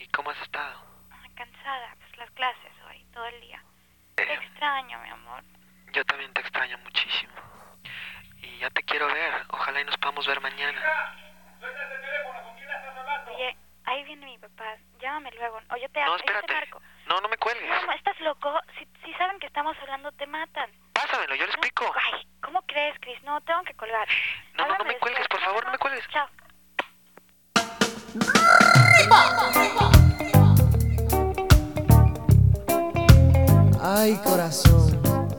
¿Y cómo has estado? Cansada, pues las clases hoy, todo el día. ¿En Te serio? extraño, mi amor. Yo también te extraño muchísimo. Y ya te quiero ver. Ojalá y nos podamos ver mañana. ¡Suelta ese teléfono! ¿Con quién estás hablando? Oye, ahí viene mi papá. Llámame luego. O yo te No, yo espérate. te marco. No me cuelgues. No, ¿estás loco? Si saben que estamos hablando, te matan. Pásamelo, yo le explico. Ay, ¿cómo crees, Chris? No, tengo que colgar. No me Háblame cuelgues, después. por favor, no me cuelgues. Chao. Ay, corazón.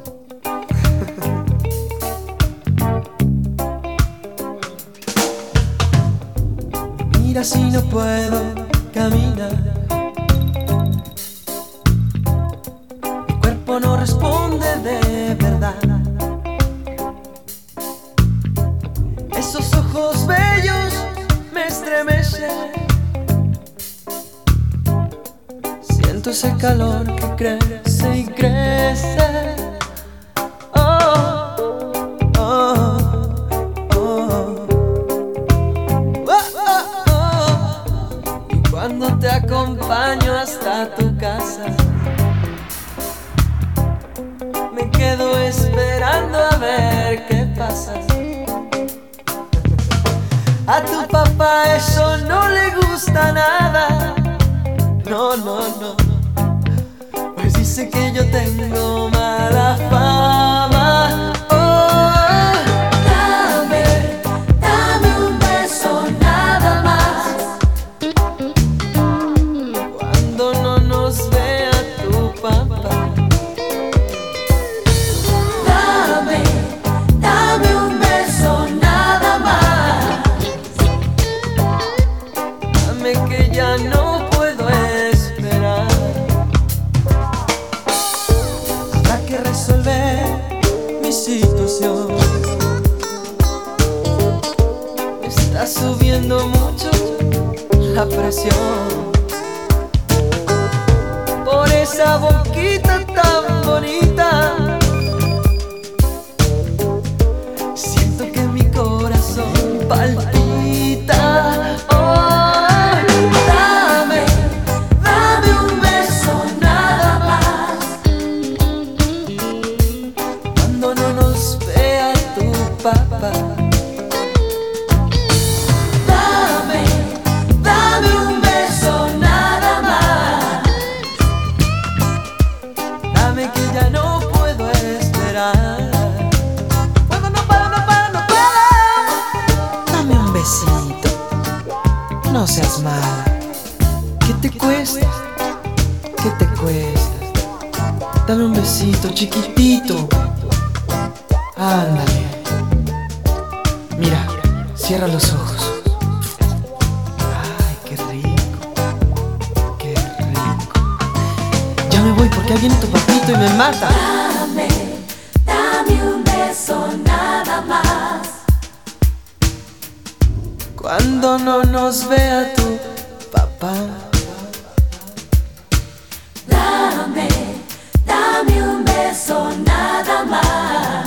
Mira si no puedo caminar. Mi cuerpo no responde de verdad. Esos ojos bellos me estremecen. Siento ese calor que crece y crece. Oh, oh, oh, oh, oh, oh. Y cuando te acompaño hasta tu casa, me quedo esperando a ver qué pasa. A tu papá eso no le gusta nada. No, no, no. Pues dice que yo tengo mala fama. Oh, dame un beso nada más. Cuando no nos vea tu papá. Dame un beso nada más. Dame que ya no puedo esperar. Habrá que resolver mi situación. Me está subiendo mucho la presión. Por esa boquita tan bonita, siento que mi corazón palpita. Oh, dame un beso nada más. Cuando no nos vea tu papá. Dame un beso nada más. Dame que ya no puedo esperar. No puedo. Dame un besito. No seas mala. ¿Qué te cuesta? ¿Qué te cuesta? Dame un besito chiquitito. Ándale. Mira, cierra los ojos. Ay, qué rico. Qué rico. Ya me voy porque ahí viene tu papito y me mata. Dame un beso nada más. Cuando no nos vea tu papá. Dame un beso nada más.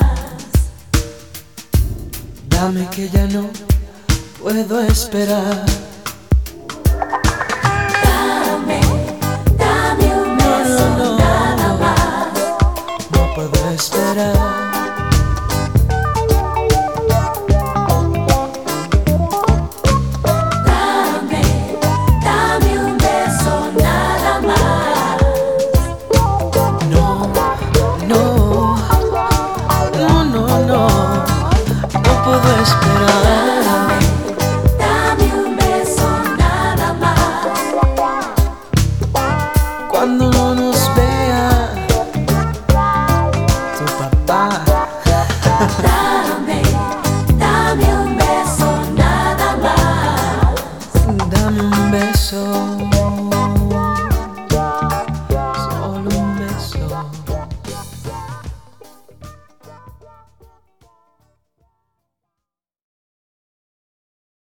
Dame que ya no puedo esperar. Dame un beso nada más. No puedo esperar. Dame un beso nada más. No, no, no, no, no, no puedo esperar.